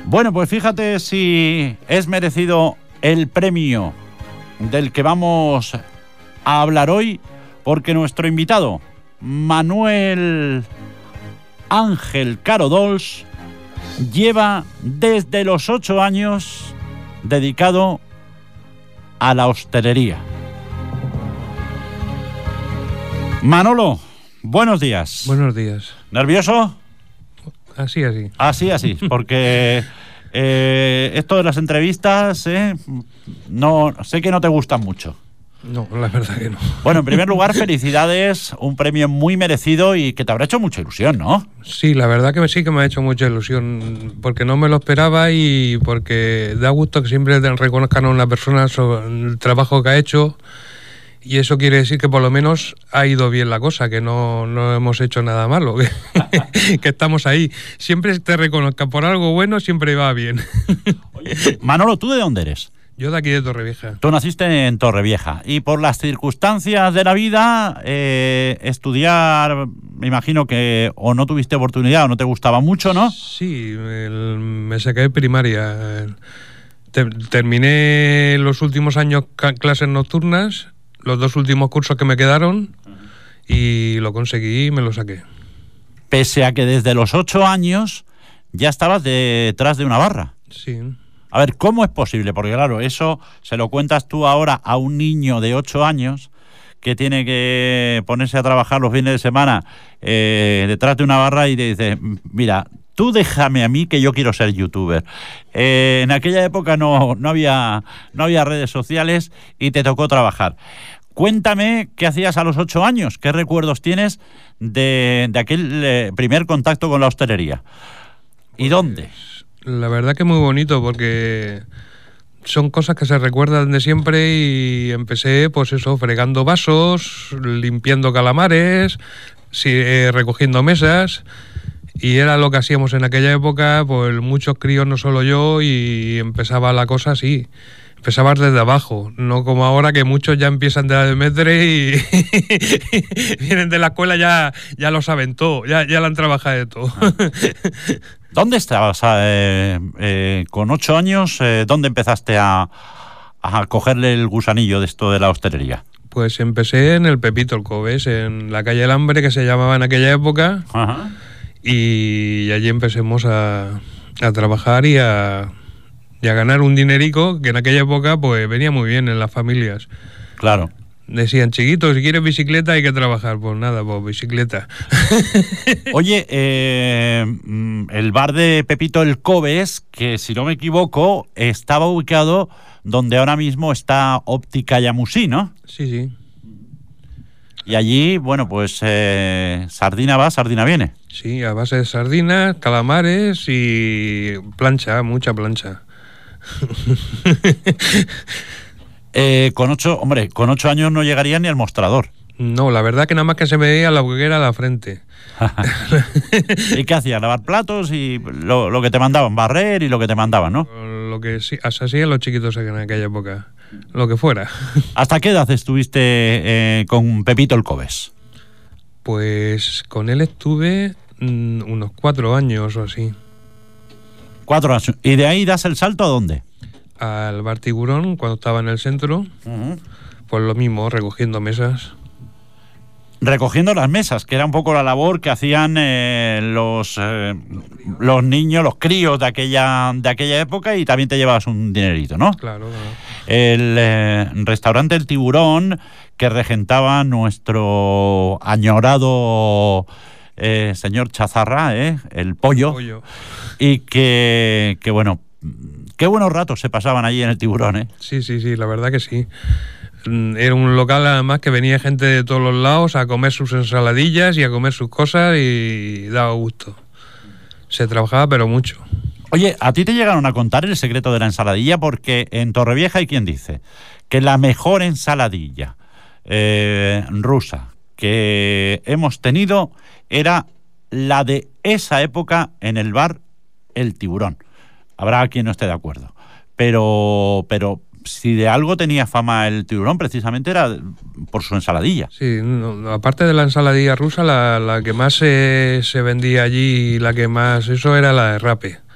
Bueno, pues fíjate si es merecido el premio del que vamos a hablar hoy, porque nuestro invitado, Manuel Ángel Caro Dols, lleva desde los 8 años dedicado a la hostelería. Manolo, buenos días. Buenos días. ¿Nervioso? Así. Así, porque esto de las entrevistas, no sé que no te gustan mucho. No, la verdad que no. Bueno, en primer lugar, felicidades, un premio muy merecido y que te habrá hecho mucha ilusión, ¿no? Sí, la verdad que sí que me ha hecho mucha ilusión, porque no me lo esperaba y porque da gusto que siempre te reconozcan a una persona sobre el trabajo que ha hecho, y eso quiere decir que por lo menos ha ido bien la cosa, que no hemos hecho nada malo, que estamos ahí. Siempre te reconozcan por algo bueno, siempre va bien. Oye, Manolo, ¿tú de dónde eres? Yo de aquí de Torrevieja. Tú naciste en Torrevieja y por las circunstancias de la vida, estudiar, me imagino que o no tuviste oportunidad o no te gustaba mucho, ¿no? Sí, me saqué de primaria. Terminé los últimos años clases nocturnas, los 2 últimos cursos que me quedaron, y lo conseguí y me lo saqué. Pese a que desde los 8 años ya estabas detrás de una barra. Sí. A ver, ¿cómo es posible? Porque claro, eso se lo cuentas tú ahora a un niño de 8 años que tiene que ponerse a trabajar los fines de semana detrás de una barra y te dice, mira, tú déjame a mí que yo quiero ser youtuber. En aquella época no había redes sociales y te tocó trabajar. Cuéntame qué hacías a los 8 años, qué recuerdos tienes de aquel primer contacto con la hostelería. ¿Y dónde? La verdad que muy bonito, porque son cosas que se recuerdan de siempre, y empecé pues eso, fregando vasos, limpiando calamares, recogiendo mesas, y era lo que hacíamos en aquella época, pues muchos críos, no solo yo, y empezaba la cosa así. Empezabas desde abajo, no como ahora que muchos ya empiezan de metre y vienen de la escuela, ya lo saben todo, ya lo han trabajado de todo. ¿Dónde estabas con 8 años? ¿Dónde empezaste a cogerle el gusanillo de esto de la hostelería? Pues empecé en el Pepito el Cobes, en la calle El Hambre, que se llamaba en aquella época. Ajá. Y allí empecemos a trabajar y a ganar un dinerico, que en aquella época pues venía muy bien en las familias. Claro. Decían, chiquito, si quieres bicicleta hay que trabajar. Pues nada, pues bicicleta. Oye, el bar de Pepito el Cobes, que si no me equivoco, estaba ubicado donde ahora mismo está Óptica Yamusí, ¿no? Sí. Y allí, bueno, pues sardina va, sardina viene. Sí, a base de sardinas, calamares y plancha, mucha plancha. Con 8 años no llegaría ni al mostrador. No, la verdad que nada más que se me veía la hoguera a la frente. ¿Y qué hacías? ¿Lavar platos y lo que te mandaban? Barrer y lo que te mandaban, ¿no? Lo que sí, así los chiquitos en aquella época. Lo que fuera. ¿Hasta qué edad estuviste con Pepito el Cobes? Pues con él estuve unos 4 años o así. 4 años. ¿Y de ahí das el salto a dónde? Al Bar Tiburón, cuando estaba en el centro. Uh-huh. Pues lo mismo, recogiendo mesas. Recogiendo las mesas, que era un poco la labor que hacían los niños, los críos de aquella época, y también te llevabas un dinerito, ¿no? Claro. El restaurante El Tiburón, que regentaba nuestro añorado señor Chazarra, el pollo. Y que bueno, qué buenos ratos se pasaban allí en El Tiburón, ¿eh? Sí, la verdad que sí. Era un local además que venía gente de todos los lados a comer sus ensaladillas y a comer sus cosas, y daba gusto. Se trabajaba pero mucho. Oye, ¿a ti te llegaron a contar el secreto de la ensaladilla? Porque en Torrevieja hay quien dice que la mejor ensaladilla rusa que hemos tenido era la de esa época en el bar El Tiburón. Habrá quien no esté de acuerdo, pero si de algo tenía fama El Tiburón, precisamente era por su ensaladilla. Sí, no, aparte de la ensaladilla rusa, la que más se vendía allí, la que más, eso era la de rape.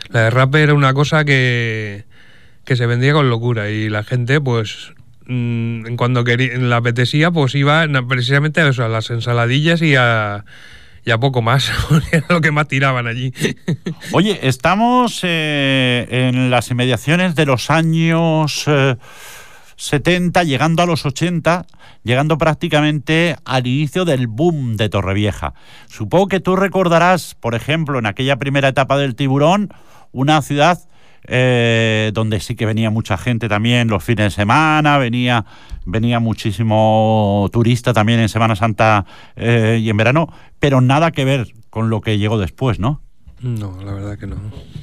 La derrape era una cosa que se vendía con locura y la gente, pues, cuando le apetecía, pues iba precisamente a eso, a las ensaladillas y a poco más, era lo que más tiraban allí. Oye, estamos en las inmediaciones de los años 70, llegando a los 80, llegando prácticamente al inicio del boom de Torrevieja. Supongo que tú recordarás, por ejemplo, en aquella primera etapa del Tiburón, una ciudad donde sí que venía mucha gente también los fines de semana, venía muchísimo turista también en Semana Santa y en verano, pero nada que ver con lo que llegó después, ¿no? No, la verdad que no.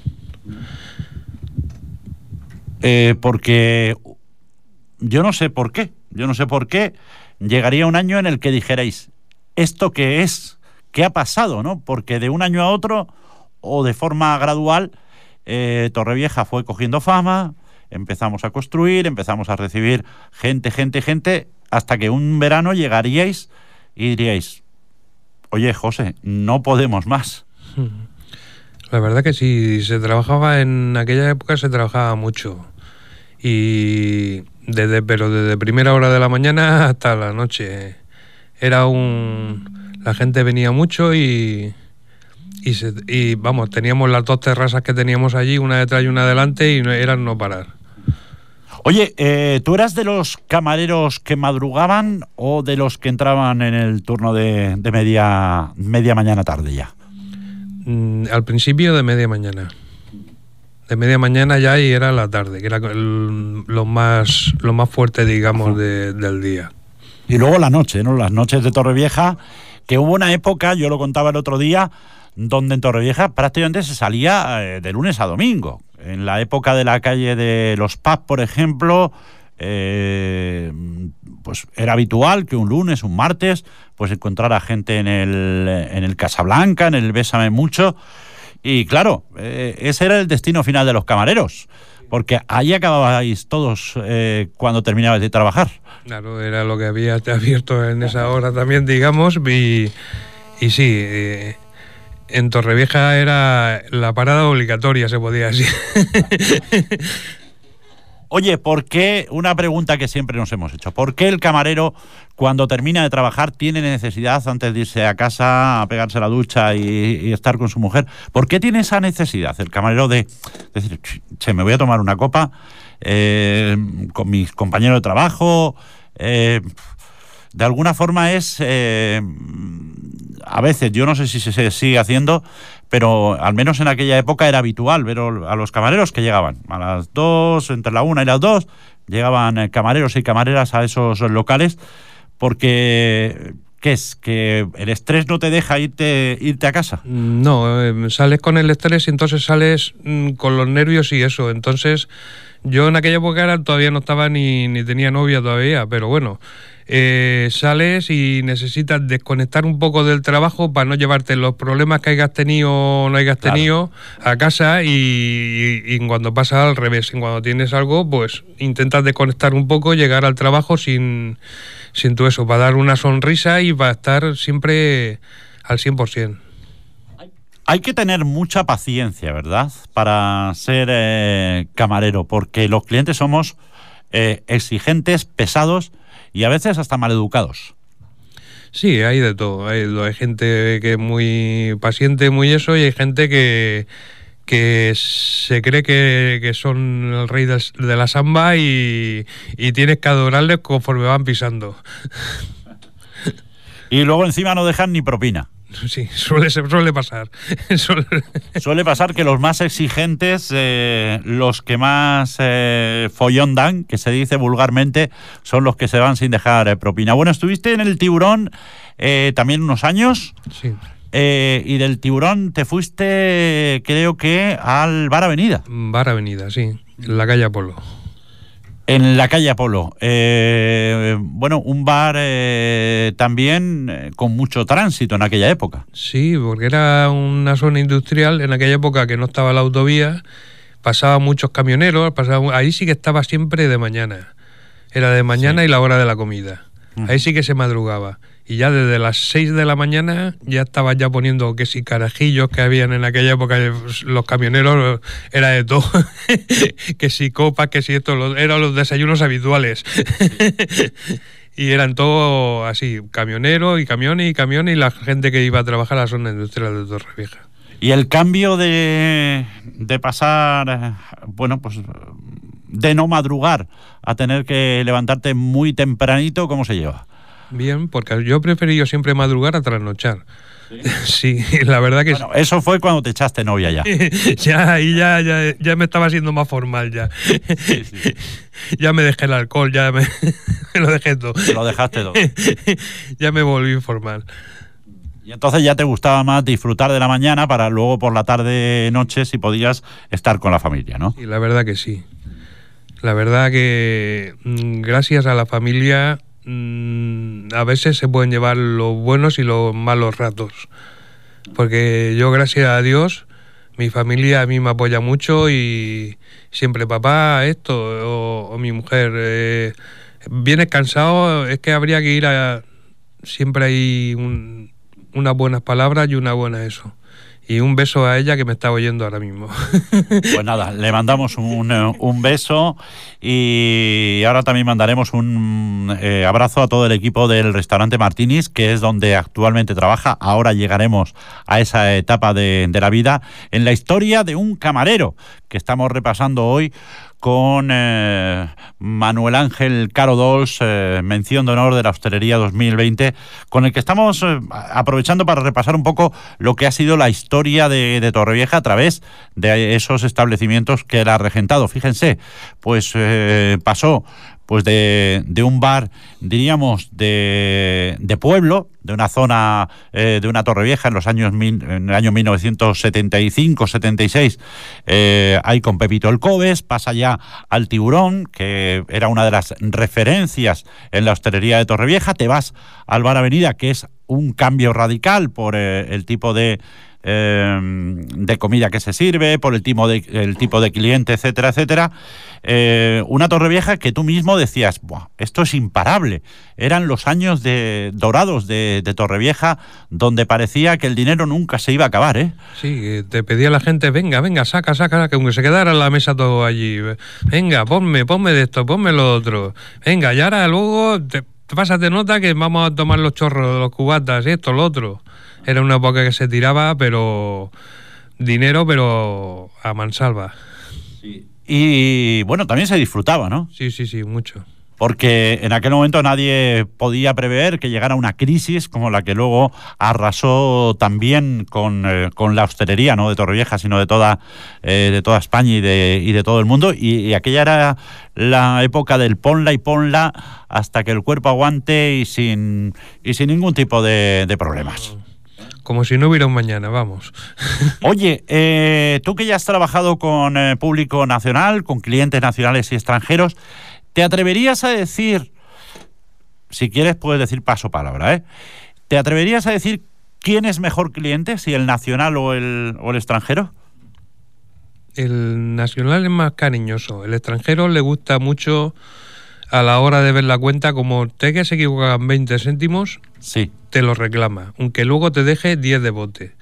Porque yo no sé por qué llegaría un año en el que dijerais, ¿esto qué es? ¿Qué ha pasado, no? Porque de un año a otro, o de forma gradual, Torrevieja fue cogiendo fama, empezamos a construir, empezamos a recibir gente, hasta que un verano llegaríais y diríais, oye, José, no podemos más. La verdad que sí, en aquella época se trabajaba mucho. Y pero desde primera hora de la mañana hasta la noche. La gente venía mucho y vamos, teníamos las dos terrazas que teníamos allí, una detrás y una adelante, y eran no parar. Oye, ¿tú eras de los camareros que madrugaban o de los que entraban en el turno de media mañana tarde ya? Al principio de media mañana. De media mañana ya, y era la tarde, que era lo más fuerte, digamos, del día. Y luego la noche, ¿no? Las noches de Torrevieja, que hubo una época, yo lo contaba el otro día, donde en Torrevieja prácticamente se salía de lunes a domingo. En la época de la calle de los pubs, por ejemplo, pues era habitual que un lunes, un martes, pues encontrara gente en el Casablanca, en el Bésame Mucho. Y claro, ese era el destino final de los camareros, porque ahí acababais todos cuando terminabais de trabajar. Claro, era lo que había abierto en esa hora también, digamos, y sí, en Torrevieja era la parada obligatoria, se podía decir. Oye, ¿por qué? Una pregunta que siempre nos hemos hecho. ¿Por qué el camarero, cuando termina de trabajar, tiene necesidad, antes de irse a casa, a pegarse la ducha y estar con su mujer? ¿Por qué tiene esa necesidad el camarero de decir, che, me voy a tomar una copa con mis compañeros de trabajo? De alguna forma es... a veces, yo no sé si se sigue haciendo, pero al menos en aquella época era habitual ver a los camareros que llegaban a las 2, entre la 1 y las 2, llegaban camareros y camareras a esos locales, porque ¿qué es? ¿Que el estrés no te deja irte a casa? No, sales con el estrés y entonces sales con los nervios y eso. Entonces, yo en aquella época todavía no estaba ni tenía novia todavía, pero bueno... sales y necesitas desconectar un poco del trabajo para no llevarte los problemas que hayas tenido o no hayas tenido a casa, y cuando pasa al revés, y cuando tienes algo, pues intentas desconectar un poco, llegar al trabajo sin todo eso, para dar una sonrisa y para estar siempre al 100%. Hay que tener mucha paciencia, ¿verdad?, para ser camarero, porque los clientes somos exigentes, pesados y a veces hasta maleducados. Sí, hay de todo. Hay gente que es muy paciente, muy eso, y hay gente que se cree que son el rey de la samba y tienes que adorarles conforme van pisando. Y luego encima no dejan ni propina. Sí, suele pasar. Suele pasar que los más exigentes, los que más follón dan, que se dice vulgarmente, son los que se van sin dejar propina. Bueno, estuviste en el Tiburón también unos años. Sí. Y del Tiburón te fuiste, creo que, al Bar Avenida. Bar Avenida, sí, en la calle Apolo. En la calle Apolo. Bueno, un bar también con mucho tránsito en aquella época. Sí, porque era una zona industrial en aquella época que no estaba la autovía, pasaban muchos camioneros, ahí sí que estaba siempre de mañana. Era de mañana, sí. Y la hora de la comida. Ahí sí que se madrugaba. Y ya desde las 6 de la mañana ya estaban ya poniendo que si carajillos que habían en aquella época, los camioneros era de todo, que si copas, que si esto, eran los desayunos habituales. Y eran todo así, camioneros y camiones y la gente que iba a trabajar a la zona industrial de Torrevieja. Y el cambio de pasar, bueno, pues de no madrugar a tener que levantarte muy tempranito, ¿cómo se lleva? Bien, porque yo he preferido siempre madrugar a trasnochar. Sí, la verdad que bueno, eso fue cuando te echaste novia ya. ya me estaba haciendo más formal ya. Sí. Ya me dejé el alcohol, ya me lo dejé todo. Te lo dejaste todo. Ya me volví formal. Y entonces ya te gustaba más disfrutar de la mañana para luego por la tarde, noche, si podías estar con la familia, ¿no? Y la verdad que sí. La verdad que gracias a la familia a veces se pueden llevar los buenos y los malos ratos, porque yo, gracias a Dios, mi familia a mí me apoya mucho y siempre papá esto o mi mujer vienes cansado, es que habría que ir a... Siempre hay unas buenas palabras y una buena eso. Y un beso a ella que me está oyendo ahora mismo. Pues nada, le mandamos un beso y ahora también mandaremos un abrazo a todo el equipo del restaurante Martinis, que es donde actualmente trabaja. Ahora llegaremos a esa etapa de la vida en la historia de un camarero que estamos repasando hoy con Manuel Ángel Caro Dols, mención de honor de la hostelería 2020, con el que estamos aprovechando para repasar un poco lo que ha sido la historia de Torrevieja a través de esos establecimientos que él ha regentado. Fíjense, pues pasó pues de un bar, diríamos, de pueblo, de una zona, de una Torrevieja en el año 1975-76, ahí con Pepito el Cobes, pasa ya al Tiburón, que era una de las referencias en la hostelería de Torrevieja, te vas al Bar Avenida, que es un cambio radical por el tipo de comida que se sirve, por el tipo de cliente, etcétera, etcétera. Una Torrevieja que tú mismo decías, buah, esto es imparable. Eran los años dorados de Torrevieja, donde parecía que el dinero nunca se iba a acabar, ¿eh? Sí, te pedía la gente, venga, saca, que aunque se quedara en la mesa todo allí. Venga, ponme de esto, ponme lo otro. Venga, y ahora luego te pasas de nota que vamos a tomar los chorros, los cubatas, esto, lo otro. Era una época que se tiraba, dinero, pero a mansalva. Sí. Y bueno, también se disfrutaba, ¿no? Sí, mucho. Porque en aquel momento nadie podía prever que llegara una crisis como la que luego arrasó también con la hostelería, no de Torrevieja, sino de toda España y de todo el mundo. Y aquella era la época del ponla y ponla hasta que el cuerpo aguante y sin ningún tipo de problemas. Como si no hubiera un mañana, vamos. Oye, tú que ya has trabajado con público nacional, con clientes nacionales y extranjeros, ¿te atreverías a decir, si quieres puedes decir paso palabra, ¿te atreverías a decir quién es mejor cliente, si el nacional o el extranjero? El nacional es más cariñoso, el extranjero le gusta mucho a la hora de ver la cuenta, como te que se equivocan 20 céntimos, sí, te lo reclama, aunque luego te deje 10 de bote.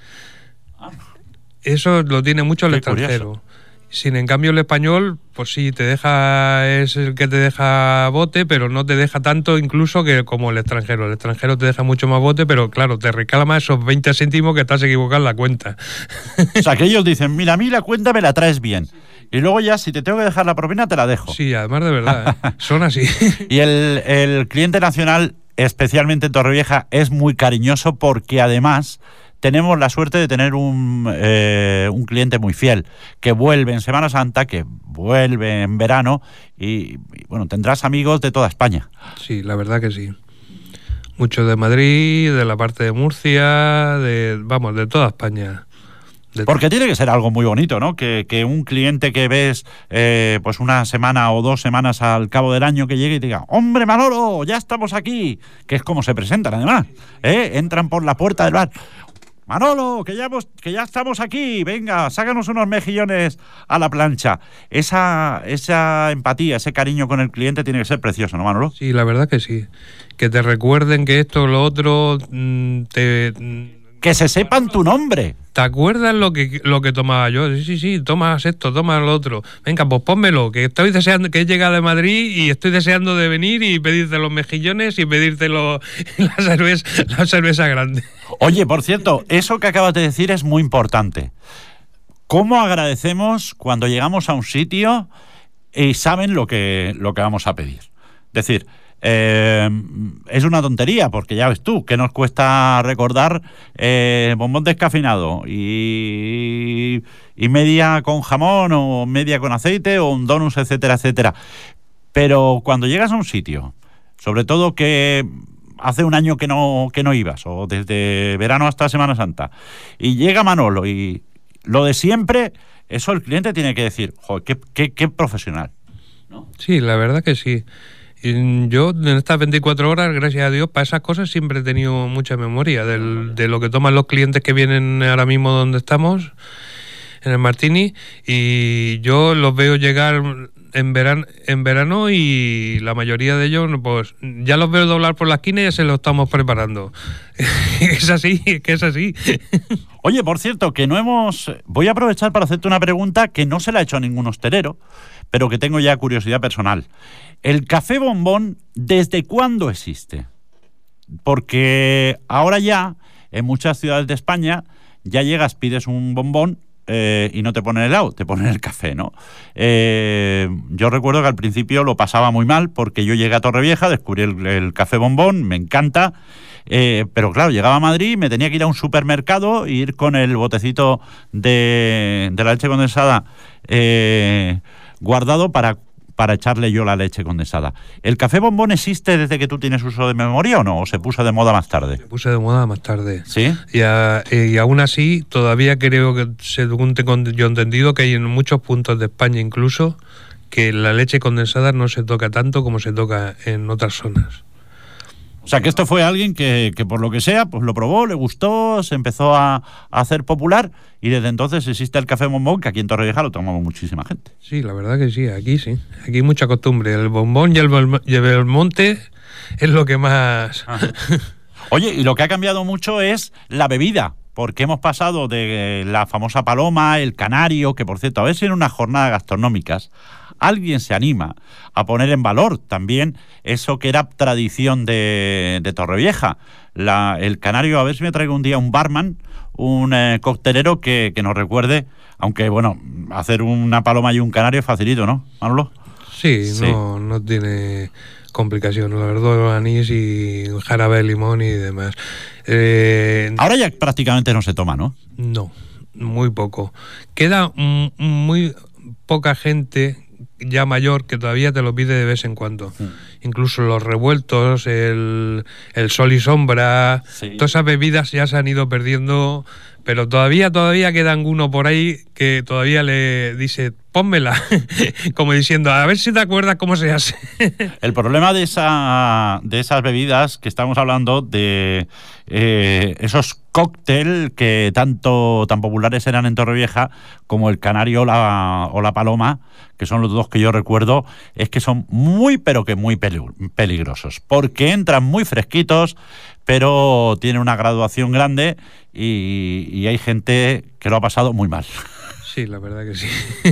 Eso lo tiene mucho el extranjero. Curioso. Sin en cambio el español, pues sí, es el que te deja bote, pero no te deja tanto incluso que como el extranjero. El extranjero te deja mucho más bote, pero claro, te reclama esos 20 céntimos que estás equivocado en la cuenta. O sea, que ellos dicen, mira, a mí la cuenta me la traes bien. Y luego ya, si te tengo que dejar la propina, te la dejo. Sí, además de verdad, son así. Y el cliente nacional, especialmente en Torrevieja, es muy cariñoso porque además tenemos la suerte de tener un cliente muy fiel, que vuelve en Semana Santa, que vuelve en verano y bueno, tendrás amigos de toda España. Sí, la verdad que sí. Muchos de Madrid, de la parte de Murcia, de toda España. Porque tiene que ser algo muy bonito, ¿no? Que un cliente que ves pues una semana o 2 semanas al cabo del año que llegue y te diga, ¡hombre, Manolo, ya estamos aquí! Que es como se presentan, además. Entran por la puerta del bar. Manolo, que ya estamos aquí, venga, sácanos unos mejillones a la plancha. Esa empatía, ese cariño con el cliente tiene que ser precioso, ¿no, Manolo? Sí, la verdad que sí. Que te recuerden que esto o lo otro Que se sepan tu nombre. ¿Te acuerdas lo que tomaba yo? Sí, tomas esto, tomas lo otro. Venga, pues pónmelo, que estoy deseando, que he llegado de Madrid y estoy deseando de venir y pedirte los mejillones y pedirte la cerveza grande. Oye, por cierto, eso que acabas de decir es muy importante. ¿Cómo agradecemos cuando llegamos a un sitio y saben lo que vamos a pedir? Es decir, es una tontería, porque ya ves tú, que nos cuesta recordar bombón descafeinado y media con jamón o media con aceite o un donus, etcétera, etcétera. Pero cuando llegas a un sitio, sobre todo que hace un año que no ibas, o desde verano hasta Semana Santa, y llega Manolo y lo de siempre, eso el cliente tiene que decir, joder, qué profesional, ¿no? Sí, la verdad que sí. Y yo en estas 24 horas, gracias a Dios, para esas cosas siempre he tenido mucha memoria de lo que toman los clientes que vienen ahora mismo donde estamos, en el Martini, y yo los veo llegar en verano y la mayoría de ellos, pues ya los veo doblar por la esquina y ya se lo estamos preparando. Es así, que es así. Oye, por cierto, voy a aprovechar para hacerte una pregunta que no se la he hecho a ningún hostelero, pero que tengo ya curiosidad personal. ¿El café bombón desde cuándo existe? Porque ahora ya, en muchas ciudades de España, ya llegas, pides un bombón y no te ponen helado, te ponen el café, ¿no? Yo recuerdo que al principio lo pasaba muy mal porque yo llegué a Torrevieja, descubrí el café bombón, me encanta, pero claro, llegaba a Madrid, me tenía que ir a un supermercado e ir con el botecito de la leche condensada guardado para echarle yo la leche condensada. ¿El café bombón existe desde que tú tienes uso de memoria o no? ¿O se puso de moda más tarde? Se puso de moda más tarde. ¿Sí? Y aún así, todavía creo que, según yo he entendido, que hay en muchos puntos de España incluso, que la leche condensada no se toca tanto como se toca en otras zonas. O sea, que esto fue alguien que por lo que sea, pues lo probó, le gustó, se empezó a hacer popular y desde entonces existe el café bombón, que aquí en Torrevieja lo tomamos muchísima gente. Sí, la verdad que sí, aquí sí. Aquí hay mucha costumbre. El bombón y el Belmonte es lo que más... Oye, y lo que ha cambiado mucho es la bebida, porque hemos pasado de la famosa paloma, el canario, que por cierto, a ver si en unas jornadas gastronómicas alguien se anima a poner en valor también eso que era tradición de Torrevieja. El canario, a ver si me traigo un día un barman, un coctelero que nos recuerde, aunque bueno, hacer una paloma y un canario es facilito, ¿no, Manolo? Sí. No tiene complicación, la verdad, anís y jarabe de limón y demás. Ahora ya prácticamente no se toma, ¿no? No, muy poco. Queda muy poca gente ya mayor que todavía te lo pide de vez en cuando. Incluso los revueltos, el sol y sombra, sí. Todas esas bebidas ya se han ido perdiendo, pero todavía queda alguno por ahí que todavía le dice, pónmela, como diciendo, a ver si te acuerdas cómo se hace. El problema de esas bebidas que estamos hablando, de esos cócteles que tan populares eran en Torrevieja, como el canario o la paloma, que son los dos que yo recuerdo, es que son muy, pero que muy peligrosos, porque entran muy fresquitos, pero tienen una graduación grande y hay gente que lo ha pasado muy mal. Sí, la verdad que sí.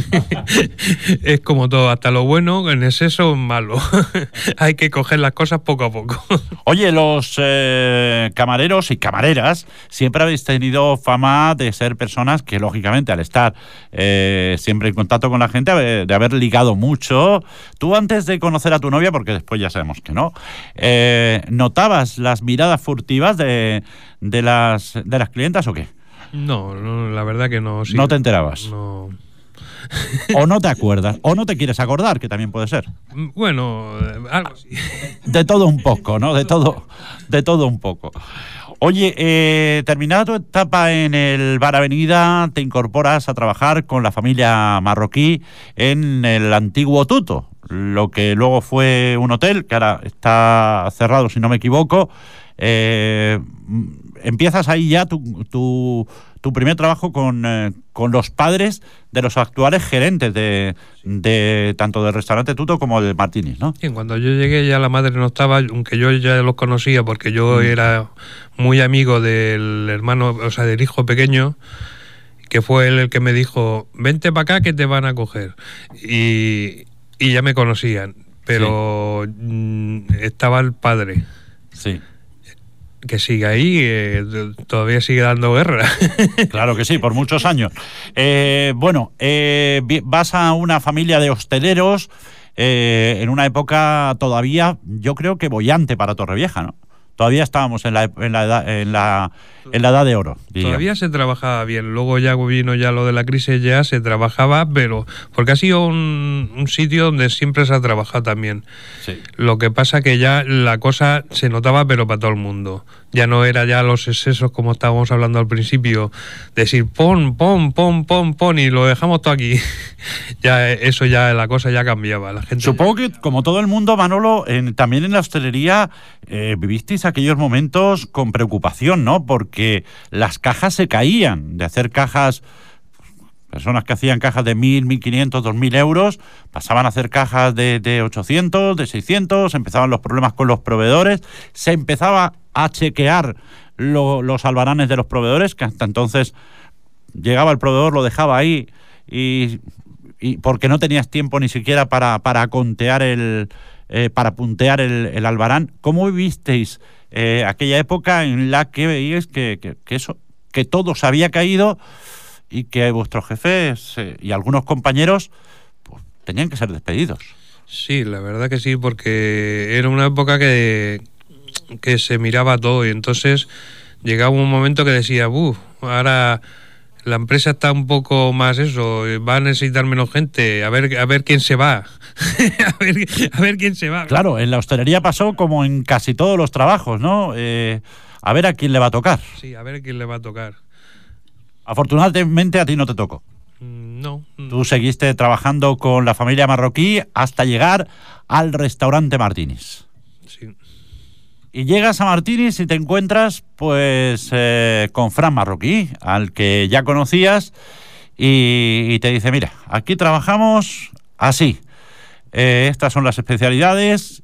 Es como todo, hasta lo bueno en exceso es malo. Hay que coger las cosas poco a poco. Oye, los camareros y camareras siempre habéis tenido fama de ser personas que, lógicamente, al estar siempre en contacto con la gente, de haber ligado mucho. Tú, antes de conocer a tu novia, porque después ya sabemos que no, ¿notabas las miradas furtivas de las clientas o qué? No, la verdad que no. Sí. ¿No te enterabas? No. ¿O no te acuerdas? ¿O no te quieres acordar? Que también puede ser. Bueno, algo así. De todo un poco, ¿no? De todo un poco. Oye, terminada tu etapa en el Bar Avenida, te incorporas a trabajar con la familia marroquí en el antiguo Tuto, lo que luego fue un hotel, que ahora está cerrado, si no me equivoco. empiezas ahí ya tu primer trabajo con los padres de los actuales gerentes de tanto del restaurante Tuto como del Martini's, ¿no? Sí, cuando yo llegué ya la madre no estaba, aunque yo ya los conocía porque yo era muy amigo del hermano, o sea, del hijo pequeño, que fue él el que me dijo, vente para acá que te van a coger. Y ya me conocían, pero estaba el padre. Sí. Que sigue ahí, todavía sigue dando guerra. Claro que sí, por muchos años. Vas a una familia de hosteleros en una época todavía, yo creo que boyante para Torrevieja, ¿no? Todavía estábamos en la edad de oro. Diría. Todavía se trabajaba bien. Luego ya vino ya lo de la crisis, ya se trabajaba, pero porque ha sido un sitio donde siempre se ha trabajado también. Sí. Lo que pasa que ya la cosa se notaba, pero para todo el mundo. Ya no era ya los excesos como estábamos hablando al principio, decir pon y lo dejamos todo aquí. Ya eso ya la cosa ya cambiaba. La gente. Supongo que como todo el mundo, Manolo, también en la hostelería vivisteis aquellos momentos con preocupación, ¿no? Porque las cajas se caían. De hacer cajas, personas que hacían cajas de 1.000, 1.500, 2.000 euros, pasaban a hacer cajas de 800, de 600, empezaban los problemas con los proveedores, se empezaba a chequear los albaranes de los proveedores, que hasta entonces llegaba el proveedor, lo dejaba ahí y porque no tenías tiempo ni siquiera para contear para puntear el albarán. ¿Cómo vivisteis aquella época en la que veíais que todo se había caído y que vuestros jefes y algunos compañeros pues, tenían que ser despedidos? Sí, la verdad que sí, porque era una época que se miraba todo y entonces llegaba un momento que decía, ahora la empresa está un poco más eso, va a necesitar menos gente, a ver quién se va. a ver quién se va. Claro, en la hostelería pasó como en casi todos los trabajos, ¿no? A ver a quién le va a tocar. Sí, a ver quién le va a tocar. Afortunadamente a ti no te tocó. No. Tú seguiste trabajando con la familia marroquí hasta llegar al restaurante Martini's. Sí. Y llegas a Martini's y te encuentras pues con Fran Marroquí, al que ya conocías, y te dice, mira, aquí trabajamos así. Estas son las especialidades,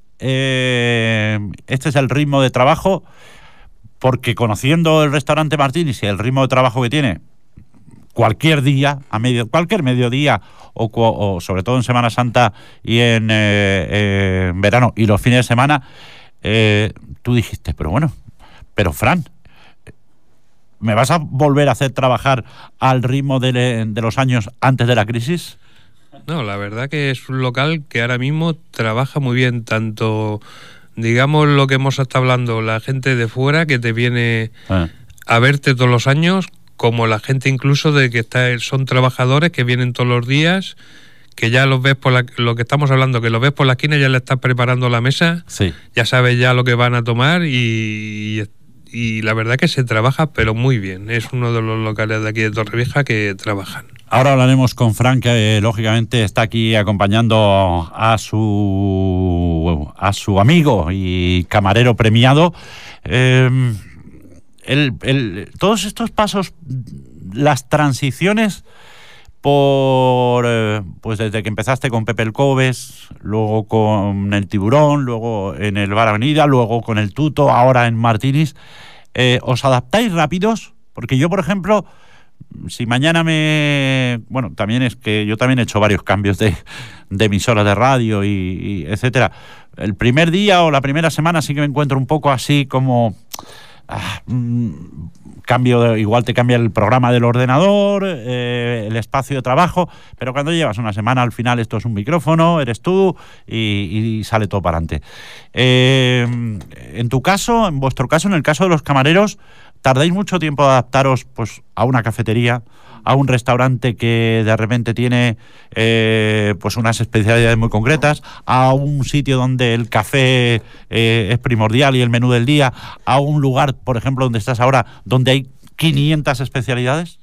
este es el ritmo de trabajo, porque conociendo el restaurante Martini's y el ritmo de trabajo que tiene, cualquier día, cualquier mediodía o sobre todo en Semana Santa y en verano y los fines de semana, tú dijiste, pero Fran, ¿me vas a volver a hacer trabajar al ritmo de los años antes de la crisis? No, la verdad que es un local que ahora mismo trabaja muy bien, tanto, digamos, lo que hemos estado hablando, la gente de fuera que te viene a verte todos los años, como la gente incluso de que son trabajadores que vienen todos los días, que ya los ves lo que estamos hablando, que los ves por la esquina, ya le estás preparando la mesa, sí. Ya sabes ya lo que van a tomar y la verdad que se trabaja pero muy bien. Es uno de los locales de aquí de Torrevieja que trabajan. Ahora hablaremos con Fran, que lógicamente está aquí acompañando a su amigo y camarero premiado. Todos estos pasos, las transiciones pues desde que empezaste con Pepe el Cobes, luego con el Tiburón, luego en el Bar Avenida, luego con el Tuto, ahora en Martini's, ¿os adaptáis rápidos? Porque yo, por ejemplo, si mañana también es que yo también he hecho varios cambios de emisoras de radio y etcétera. El primer día o la primera semana sí que me encuentro un poco así como... igual te cambia el programa del ordenador, el espacio de trabajo, pero cuando llevas una semana, al final esto es un micrófono, eres tú y sale todo para adelante. En tu caso, en vuestro caso, en el caso de los camareros, ¿tardáis mucho tiempo de adaptaros pues a una cafetería, a un restaurante que de repente tiene pues unas especialidades muy concretas, a un sitio donde el café es primordial y el menú del día, a un lugar, por ejemplo, donde estás ahora, donde hay 500 especialidades?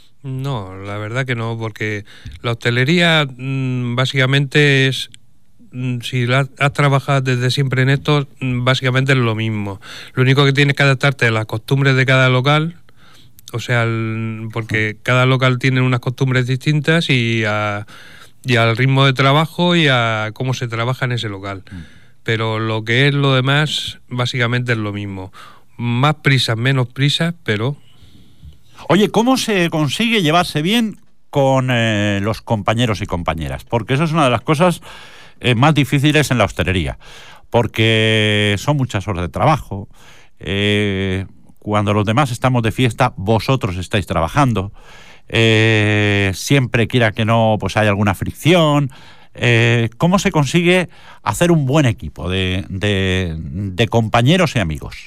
No, la verdad que no, porque la hostelería básicamente es si has trabajado desde siempre en esto, básicamente es lo mismo. Lo único que tienes que adaptarte a las costumbres de cada local, o sea, porque cada local tiene unas costumbres distintas y al ritmo de trabajo y a cómo se trabaja en ese local. Pero lo que es lo demás, básicamente es lo mismo. Más prisas, menos prisas, pero... Oye, ¿cómo se consigue llevarse bien con los compañeros y compañeras? Porque eso es una de las cosas más difíciles en la hostelería, porque son muchas horas de trabajo. Cuando los demás estamos de fiesta, vosotros estáis trabajando. Siempre, quiera que no, pues hay alguna fricción. ¿Cómo se consigue hacer un buen equipo de compañeros y amigos?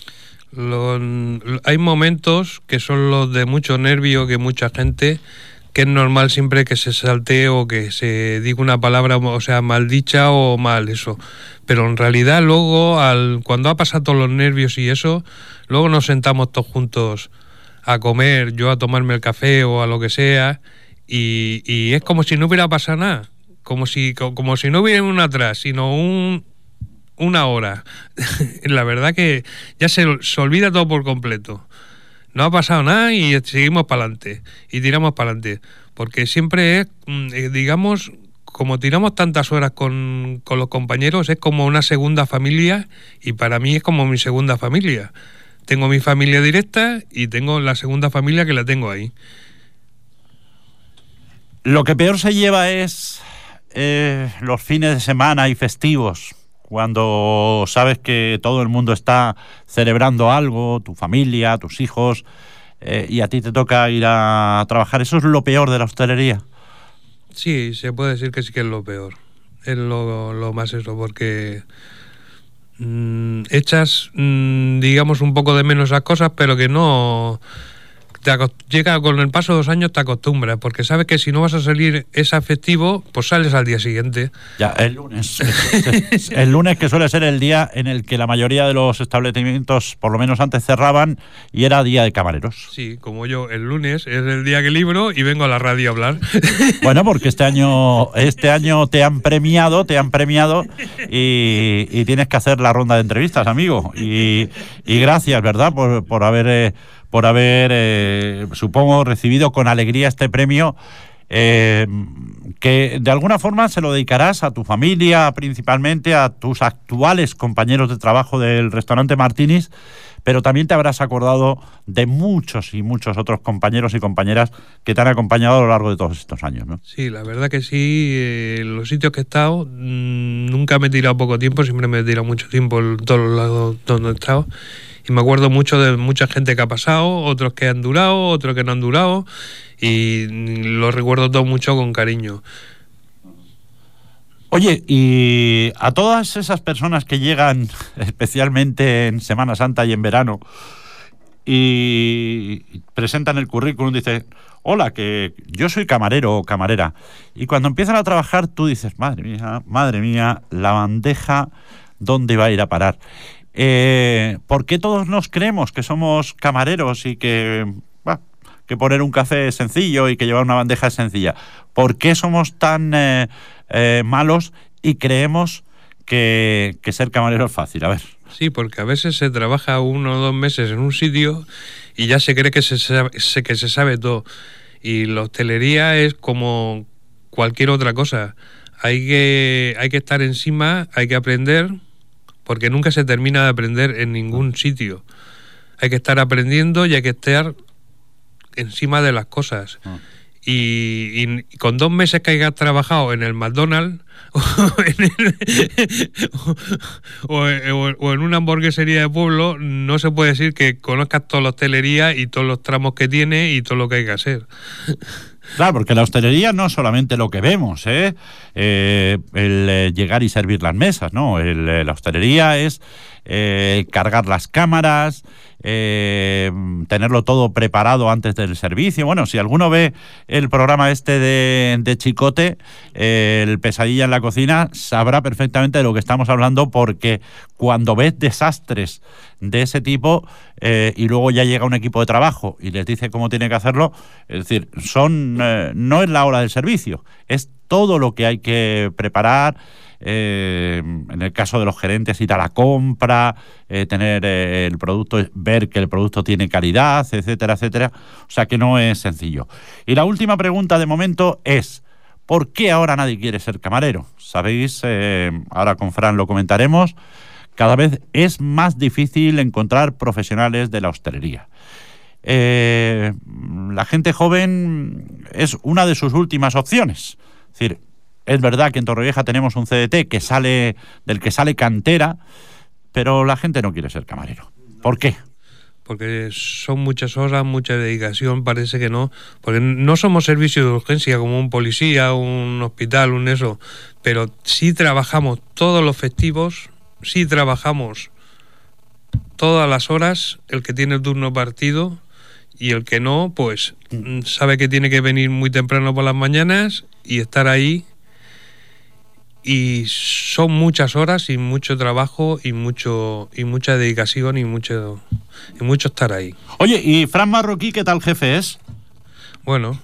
Hay momentos que son los de mucho nervio, que mucha gente, que es normal siempre que se saltee o que se diga una palabra, o sea, mal dicha o mal eso. Pero en realidad luego, cuando ha pasado todos los nervios y eso, luego nos sentamos todos juntos a comer, yo a tomarme el café o a lo que sea, y es como si no hubiera pasado nada, como si no hubiera un atrás, sino una hora. La verdad que ya se olvida todo por completo. No ha pasado nada y seguimos para adelante y tiramos para adelante, porque siempre es, digamos, como tiramos tantas horas con los compañeros, es como una segunda familia, y para mí es como mi segunda familia. Tengo mi familia directa y tengo la segunda familia que la tengo ahí. Lo que peor se lleva es los fines de semana y festivos, cuando sabes que todo el mundo está celebrando algo, tu familia, tus hijos, y a ti te toca ir a trabajar. ¿Eso es lo peor de la hostelería? Sí, se puede decir que sí que es lo peor. Es lo más eso, porque echas, digamos, un poco de menos esas cosas, pero que no... Llega con el paso de los años, te acostumbras, porque sabes que si no vas a salir ese festivo, pues sales al día siguiente. Ya, el lunes. El lunes, que suele ser el día en el que la mayoría de los establecimientos, por lo menos antes, cerraban, y era día de camareros. Sí, como yo, el lunes es el día que libro y vengo a la radio a hablar. Bueno, porque este año te han premiado y tienes que hacer la ronda de entrevistas, amigo. Y gracias, ¿verdad?, por haber supongo, recibido con alegría este premio, que de alguna forma se lo dedicarás a tu familia, principalmente a tus actuales compañeros de trabajo del restaurante Martinis, pero también te habrás acordado de muchos y muchos otros compañeros y compañeras que te han acompañado a lo largo de todos estos años, ¿no? Sí, la verdad que sí. En los sitios que he estado, nunca me he tirado poco tiempo, siempre me he tirado mucho tiempo en todos los lados donde he estado. Y me acuerdo mucho de mucha gente que ha pasado, otros que han durado, otros que no han durado, y los recuerdo todo mucho con cariño. Oye, y a todas esas personas que llegan, especialmente en Semana Santa y en verano, y presentan el currículum, dicen: hola, que yo soy camarero o camarera, y cuando empiezan a trabajar tú dices: madre mía, la bandeja, ¿dónde va a ir a parar? ¿Por qué todos nos creemos que somos camareros y que poner un café es sencillo y que llevar una bandeja es sencilla? ¿Por qué somos tan malos y creemos que ser camarero es fácil? A ver. Sí, porque a veces se trabaja 1 o 2 meses en un sitio y ya se cree que se sabe todo. Y la hostelería es como cualquier otra cosa. Hay que estar encima, hay que aprender, porque nunca se termina de aprender en ningún sitio. Hay que estar aprendiendo y hay que estar encima de las cosas. Y con 2 meses que hayas trabajado en el McDonald's o en una hamburguesería de pueblo, no se puede decir que conozcas toda la hostelería y todos los tramos que tiene y todo lo que hay que hacer. Claro, porque la hostelería no es solamente lo que vemos, el llegar y servir las mesas, ¿no? La hostelería es cargar las cámaras, tenerlo todo preparado antes del servicio. Bueno, si alguno ve el programa este de Chicote, el Pesadilla en la cocina, sabrá perfectamente de lo que estamos hablando, porque cuando ves desastres de ese tipo y luego ya llega un equipo de trabajo y les dice cómo tiene que hacerlo, es decir, no es la hora del servicio, es todo lo que hay que preparar, en el caso de los gerentes, ir a la compra, tener el producto, ver que el producto tiene calidad, etcétera, etcétera. O sea que no es sencillo. Y la última pregunta de momento es: ¿por qué ahora nadie quiere ser camarero? Sabéis, ahora con Fran lo comentaremos, cada vez es más difícil encontrar profesionales de la hostelería. La gente joven es una de sus últimas opciones. Es decir, es verdad que en Torrevieja tenemos un CDT del que sale cantera, pero la gente no quiere ser camarero. ¿Por qué? Porque son muchas horas, mucha dedicación, parece que no, porque no somos servicio de urgencia como un policía, un hospital, un eso, pero sí trabajamos todos los festivos, sí trabajamos todas las horas, el que tiene el turno partido, y el que no, pues sabe que tiene que venir muy temprano por las mañanas y estar ahí. Y son muchas horas y mucho trabajo y mucha dedicación y mucho estar ahí. Oye, ¿y Fran Marroquí qué tal jefe es? Bueno,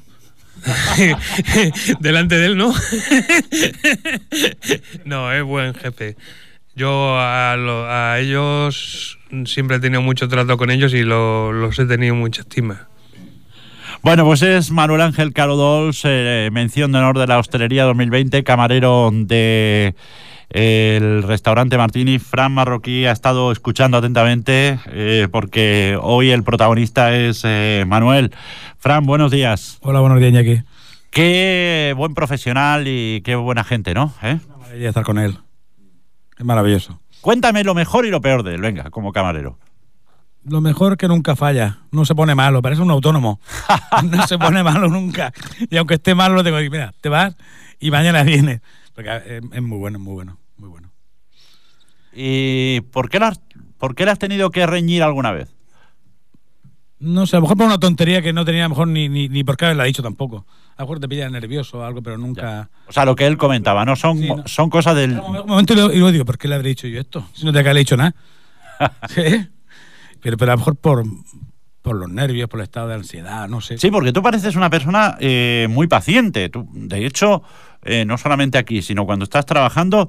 delante de él, ¿no? No, es buen jefe. Yo a ellos siempre he tenido mucho trato con ellos y los he tenido mucha estima. Bueno, pues es Manuel Ángel Caro Dols, mención de honor de la hostelería 2020, camarero de el restaurante Martini. Fran Marroquí ha estado escuchando atentamente porque hoy el protagonista es Manuel. Fran, buenos días. Hola, buenos días, Iñaki. Qué buen profesional y qué buena gente, ¿no? Una maravilla estar con él. Es maravilloso. Cuéntame lo mejor y lo peor de él, venga, como camarero. Lo mejor que nunca falla, no se pone malo, parece un autónomo. No se pone malo nunca. Y aunque esté malo, lo tengo que decir, mira, te vas y mañana vienes. Porque es muy bueno, muy bueno, muy bueno. ¿Y por qué le has tenido que reñir alguna vez? No sé, a lo mejor por una tontería que no tenía a lo mejor ni por qué haberla dicho tampoco. A lo mejor te pilla nervioso o algo, pero nunca... Ya. O sea, lo que él comentaba, ¿no? Son, sí, no. Son cosas del... Un momento y lo digo, ¿por qué le habré dicho yo esto? Si no te he dicho nada. ¿Sí? Pero a lo mejor por los nervios, por el estado de ansiedad, no sé. Sí, porque tú pareces una persona muy paciente. Tú, de hecho, no solamente aquí, sino cuando estás trabajando,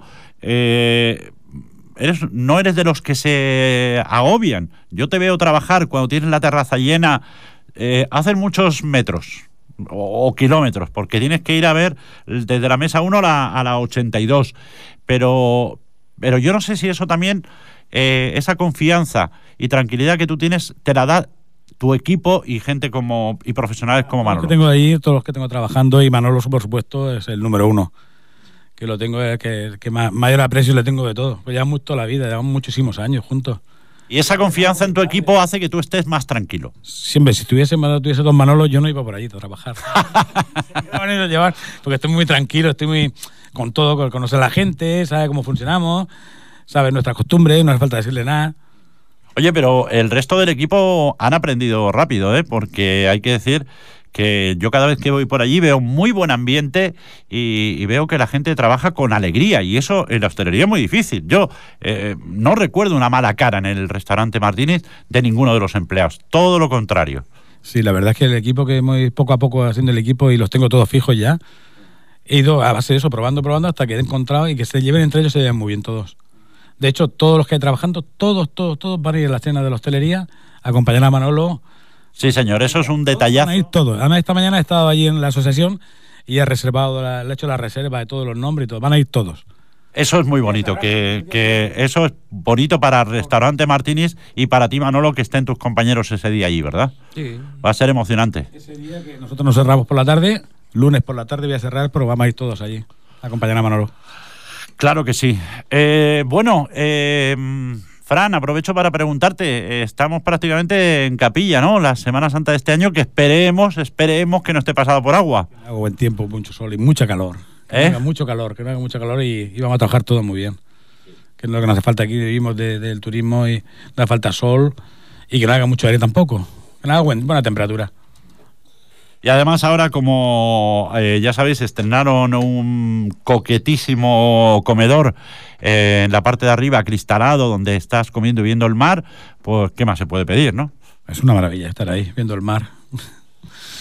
no eres de los que se agobian. Yo te veo trabajar cuando tienes la terraza llena, hacer muchos metros o kilómetros, porque tienes que ir a ver desde la mesa 1 a la 82. Pero yo no sé si eso también, esa confianza y tranquilidad que tú tienes, te la da tu equipo y gente y profesionales como Manolo. Los que tengo ahí, todos los que tengo trabajando, y Manolo, por supuesto, es el número uno. Que lo tengo, que mayor aprecio le tengo de todo. Pues llevamos toda la vida, llevamos muchísimos años juntos. Y esa confianza en tu equipo hace que tú estés más tranquilo. Siempre, si tuviese don Manolo, yo no iba por allí a trabajar. Porque estoy muy tranquilo, estoy muy con todo, conocer a la gente, sabe cómo funcionamos, sabe nuestras costumbres, no hace falta decirle nada. Oye, pero el resto del equipo han aprendido rápido, porque hay que decir que yo cada vez que voy por allí veo muy buen ambiente y veo que la gente trabaja con alegría, y eso en la hostelería es muy difícil. Yo no recuerdo una mala cara en el restaurante Martínez de ninguno de los empleados, todo lo contrario. Sí, la verdad es que el equipo que hemos poco a poco haciendo el equipo, y los tengo todos fijos ya, he ido a base de eso, probando hasta que he encontrado, y que se lleven entre ellos, se llevan muy bien todos. De hecho, todos los que hay trabajando, todos van a ir a la cena de la hostelería a acompañar a Manolo. Sí, señor, eso es un detallazo. Van a ir todos. Además, esta mañana he estado allí en la asociación y he reservado, le he hecho la reserva de todos los nombres y todo. Van a ir todos. Eso es muy bonito, que eso es bonito para el restaurante Martínez y para ti, Manolo, que estén tus compañeros ese día allí, ¿verdad? Sí. Va a ser emocionante. Ese día que nosotros nos cerramos por la tarde, lunes por la tarde voy a cerrar, pero vamos a ir todos allí a acompañar a Manolo. Claro que sí. Fran, aprovecho para preguntarte, estamos prácticamente en capilla, ¿no? La Semana Santa de este año, que esperemos que no esté pasado por agua. Que haga buen tiempo, mucho sol y mucha calor. Que no haga mucho calor, y vamos a trabajar todos muy bien. Que es lo que nos hace falta aquí, vivimos del turismo y nos hace falta sol, y que no haga mucho aire tampoco. Que no haga buena temperatura. Y además ahora, como ya sabéis, estrenaron un coquetísimo comedor en la parte de arriba, acristalado, donde estás comiendo y viendo el mar, pues ¿qué más se puede pedir, no? Es una maravilla estar ahí, viendo el mar.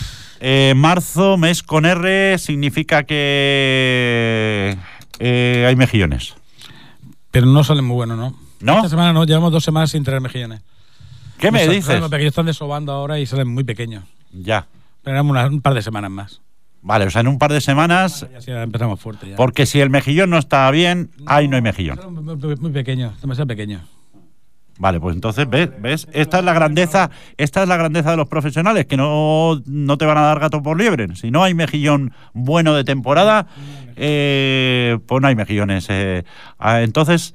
Marzo, mes con R, significa que hay mejillones. Pero no salen muy buenos, ¿no? ¿No? Esta semana no, llevamos 2 semanas sin traer mejillones. ¿Qué me dices? Los pequeños están desobando ahora y salen muy pequeños. Ya. Esperamos un par de semanas más. Vale, o sea, en un par de semanas... Ya empezamos fuerte ya. Porque si el mejillón no está bien, ahí no hay mejillón. Son muy pequeños, demasiado pequeños. Vale, pues entonces, ¿ves? Esta es la grandeza de los profesionales, que no te van a dar gato por liebre. Si no hay mejillón bueno de temporada, pues no hay mejillones. Entonces,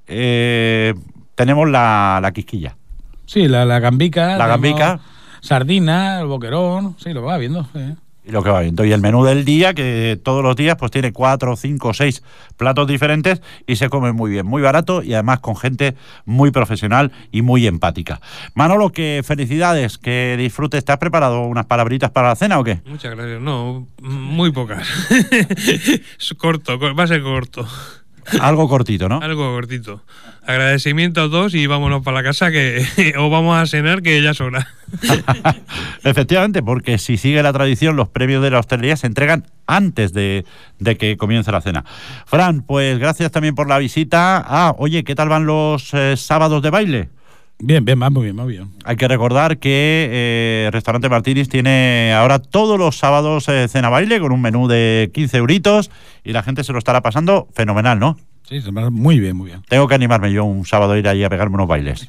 tenemos la quisquilla. Sí, la gambica. La gambica. Sardina, el boquerón, sí, lo va viendo. Sí. Y lo que va viendo. Y el menú del día, que todos los días pues tiene 4, 5, 6 platos diferentes y se come muy bien, muy barato y además con gente muy profesional y muy empática. Manolo, que felicidades, que disfrutes. ¿Te has preparado unas palabritas para la cena o qué? Muchas gracias. No, muy pocas. Es corto, va a ser corto. Algo cortito, ¿no? Algo cortito. Agradecimiento a todos y vámonos para la casa o vamos a cenar, que ya es hora. Efectivamente, porque si sigue la tradición, los premios de la hostelería se entregan antes de que comience la cena. Fran, pues gracias también por la visita. Oye, ¿qué tal van los sábados de baile? Bien, va muy bien. Hay que recordar que Restaurante Martínez tiene ahora todos los sábados cena baile con un menú de 15 euritos y la gente se lo estará pasando fenomenal, ¿no? Sí, se me muy bien. Tengo que animarme yo un sábado a ir allí a pegarme unos bailes.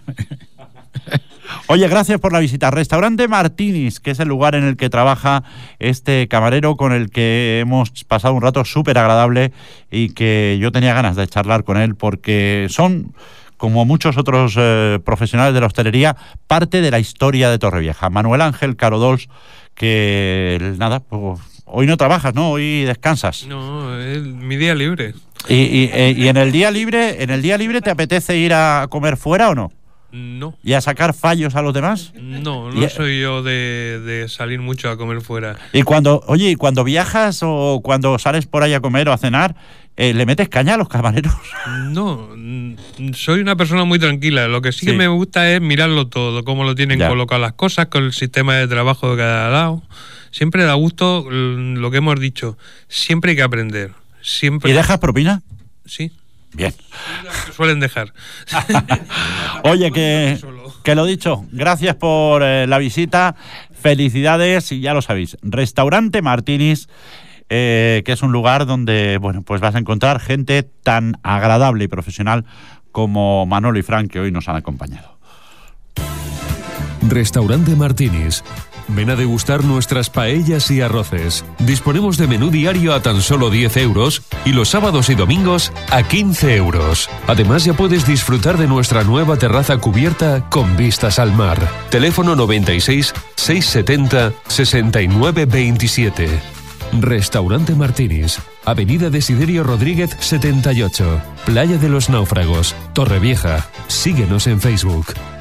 Oye, gracias por la visita. Restaurante Martínez, que es el lugar en el que trabaja este camarero con el que hemos pasado un rato súper agradable y que yo tenía ganas de charlar con él porque son, como muchos otros profesionales de la hostelería, parte de la historia de Torrevieja. Manuel Ángel Carodols, que nada, pues, hoy no trabajas, ¿no? Hoy descansas. No, es mi día libre. ¿Y en el día libre te apetece ir a comer fuera o no? No. ¿Y a sacar fallos a los demás? No soy yo de salir mucho a comer fuera. Y cuando viajas o cuando sales por ahí a comer o a cenar, ¿le metes caña a los camareros? No, soy una persona muy tranquila. Lo que sí que me gusta es mirarlo todo, cómo lo tienen colocadas las cosas, con el sistema de trabajo de cada lado. Siempre da gusto lo que hemos dicho. Siempre hay que aprender. Siempre. ¿Y dejas propina? Sí. Bien. Suelen dejar. Oye, que lo dicho, gracias por la visita, felicidades y ya lo sabéis, Restaurante Martínez, que es un lugar donde, bueno, pues vas a encontrar gente tan agradable y profesional como Manolo y Fran, que hoy nos han acompañado. Restaurante Martínez. Ven a degustar nuestras paellas y arroces. Disponemos de menú diario a tan solo 10 euros y los sábados y domingos a 15 euros. Además, ya puedes disfrutar de nuestra nueva terraza cubierta con vistas al mar. Teléfono 96 670 69 27. Restaurante Martínez. Avenida Desiderio Rodríguez 78. Playa de los Náufragos, Torrevieja. Síguenos en Facebook.